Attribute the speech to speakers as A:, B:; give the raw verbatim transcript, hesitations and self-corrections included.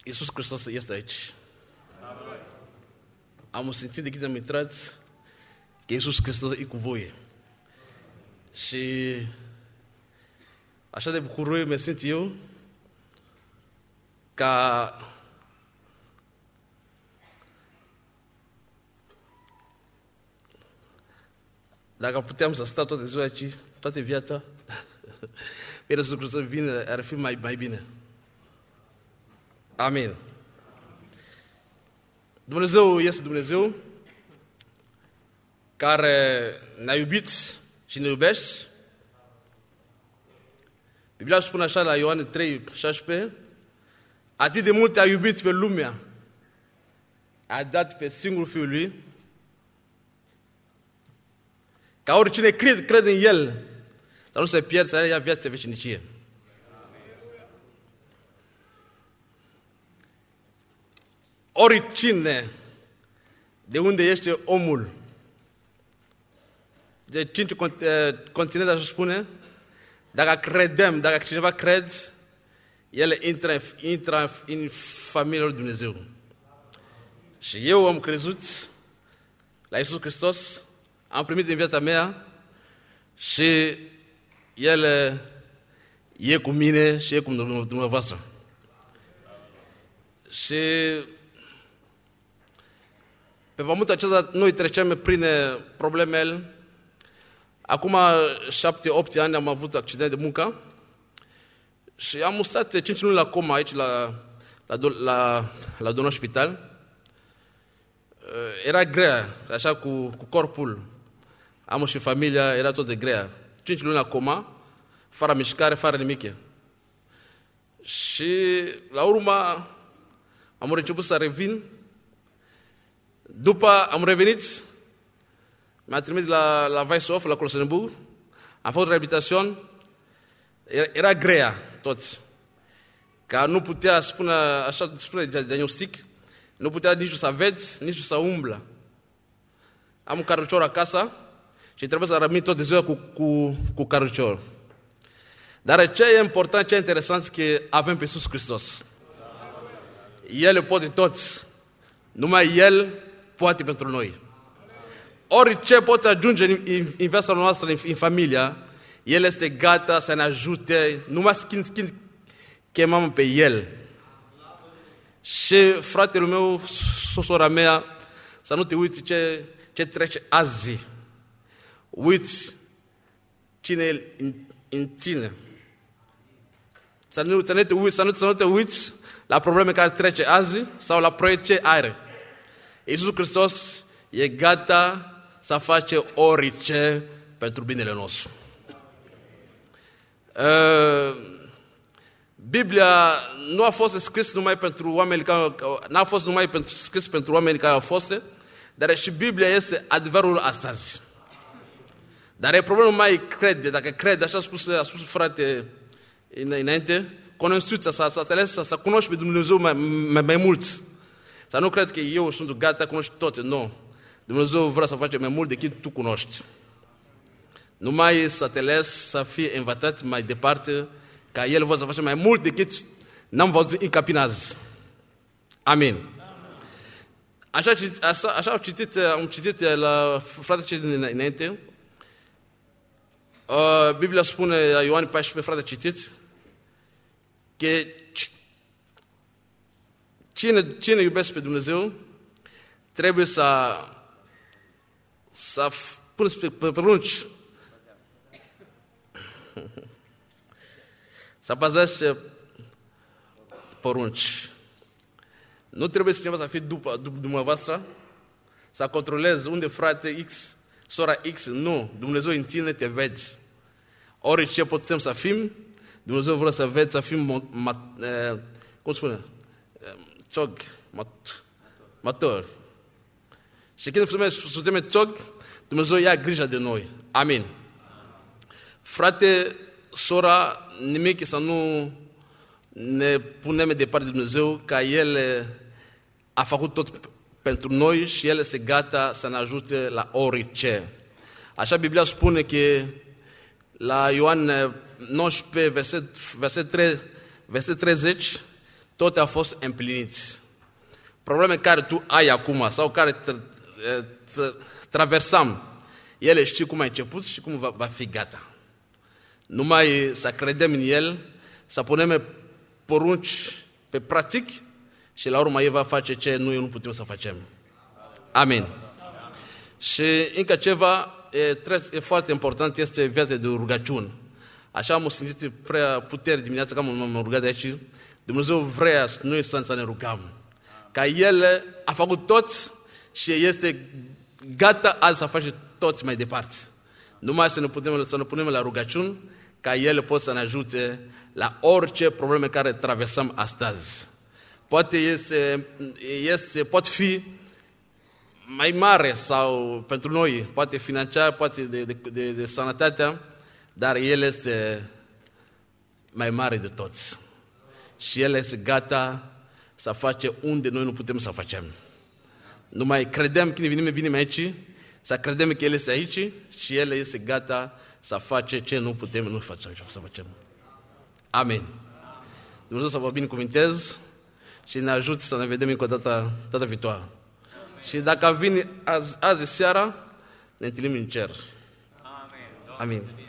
A: Iisus Hristos este aici. Amen. Am simțit de când am intrat că Iisus Hristos e cu voi. Și așa de bucuros mă simt eu ca dacă puteam să stau toate ziua aici, toată viața, pe Iisus Hristos vine, ar fi mai, mai bine. Amin. Dumnezeu este Dumnezeu care ne-a iubit și ne iubește. Biblia spune așa la Ioan trei șaisprezece, atât de mult a iubit pe lumea, a dat pe singurul Fiul Lui, ca oricine crede, crede în El, dar nu se pierde, să ia viața veșnicie. Oricine, de unde este omul, de cinci continente, așa spune, dacă credem, dacă cineva crede, el intră, intră în familia lui Dumnezeu. Și eu am crezut la Iisus Hristos, am primit în viața mea și El e cu mine și e cu dumneavoastră. Și pe pământul acesta noi trecem prin problemele. Acum șapte, opt ani am avut accident de muncă și am stat cinci luni la coma aici, la, la, la, la Don Hospital. Era grea, așa cu, cu corpul. Am și familia, era tot de grea. Cinci luni la coma, fără mișcare, fără nimic. Și la urmă am început să revin. După am revenit, m-a trimis la, la Weishof, la Closenburg, am făcut reabilitațion, era, era grea toți. Că nu putea spune, așa spune diagnostic, nu putea nici să vezi, nici să umblă. Am un cărucior acasă și trebuie să rămân tot de ziua cu, cu, cu cărucior. Dar ce e important, ce e interesant, că avem pe Iisus Hristos. El poate toți, numai El poate pentru noi. Orice poate ajunge în, în, în viața noastră, în, în familia, El este gata să ne ajute, numai când, când chemăm pe El. Și fratele meu, sora mea, să nu te uiți ce, ce trece azi. Uiți cine e în, în tine. Să nu, să, nu te uiți, să, nu, să nu te uiți la probleme care trece azi sau la proiect ce are. Iisus Hristos e gata să face orice pentru binele nostru. Uh, Biblia nu a fost scris numai pentru oameni care n-a fost numai pentru, scris pentru oameni care au fost, dar și Biblia este adevărul astăzi. Dar e problemă mai crede, dacă crede, așa a spus, a spus frate înainte, cunoștința, să, să, să, să, să cunoști pe Dumnezeu mai, mai, mai mult. Să nu cred că eu sunt gata, cunoști toate, nu. Dumnezeu vrea să face mai mult decât tu cunoști. Numai să te lăsi să fie învățat mai departe, ca El vrea să face mai mult decât n-am văzut în capinazi. Amin. Așa, așa, așa am citit, am citit la fratele ce din înainte. Uh, Biblia spune la Ioan paisprezece, frate, citiți, că cine, cine iubesc pe Dumnezeu trebuie să să puneți pe, pe porunci. Să păzește porunci. Nu trebuie să cineva să fie după, după dumneavoastră, să controlezi unde frate X, sora X. Nu, Dumnezeu în tine te vezi. Orice putem să fim, Dumnezeu vrea să vezi, să fim, mat, eh, cum spune, țog, mat, matori. Și când suntem țog, Dumnezeu ia grijă de noi. Amin. Frate, sora, nimic să nu ne punem departe de Dumnezeu, ca El a făcut tot pentru noi și El este gata să ne ajute la orice. Așa Biblia spune că la Ioan nouăsprezece, verset, verset, trei, verset treizeci, toate au fost împlinite. Probleme care tu ai acum sau care traversăm, ele știi cum a început și cum va, va fi gata. Numai să credem în El, să punem porunci pe practic și la urmă El va face ce noi nu putem să facem. Amin. Și încă ceva e, trebuie, e foarte important, este viața de rugăciune. Așa am simțit prea putere dimineața, că m-am rugat de aici. Dumnezeu vrea noi să ne rugăm. Ca El a făcut toți și este gata azi să face toți mai departe. Numai să ne, putem, să ne punem la rugăciune, ca El poate să ne ajute la orice probleme care traversăm astăzi. Poate este, este, pot fi mai mare sau pentru noi, poate financiar, poate de, de, de, de sănătatea, dar El este mai mare de toți. Și El este gata să face unde noi nu putem să facem. Numai credem când venim, venim aici, să credem că El este aici și El este gata să face ce nu putem nu să facem. Amin. Dumnezeu să vă binecuvântez și ne ajut să ne vedem încă o dată, data viitoare. Și dacă vine azi, azi seara, ne întâlnim în cer. Amin. Amin.